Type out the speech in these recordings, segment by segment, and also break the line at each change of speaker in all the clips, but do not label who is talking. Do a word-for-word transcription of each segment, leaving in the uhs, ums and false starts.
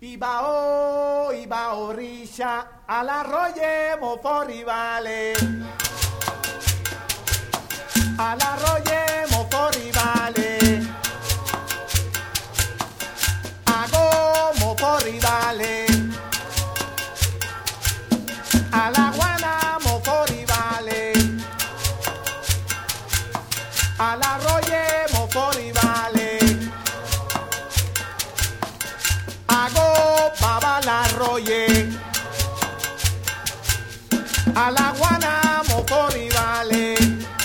Ibao, Ibao Risha, al arroyo Moforivale. Al arroyo Moforivale. Hago Moforivale. A la guana Moforivale. Al arroyo Moforivale. Hago baba la roye. A la guana Moforivale.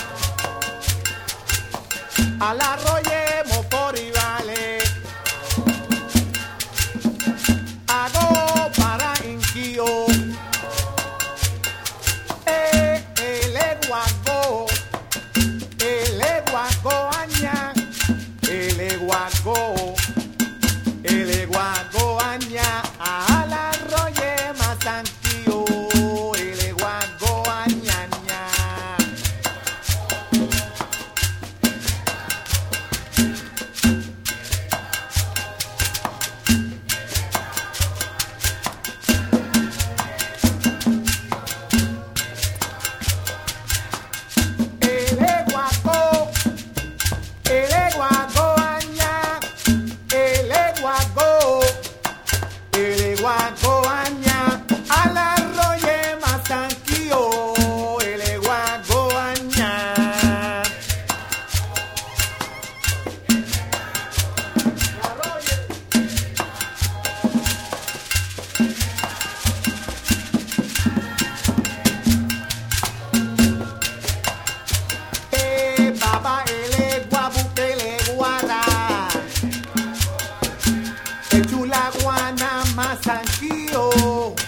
A la roye Moforivale. Hago para inquio. Eh, el eguago. El eguago aña. El eguago. El eguago aña a la roye masanquio. El eguago añaña. El eguago. El eguago aña. El eguago, el eguago aña, a la roye masanquio, el eguago aña. La roye. Eh, baba, el eguabu, el eguara. Chula guana masanquio.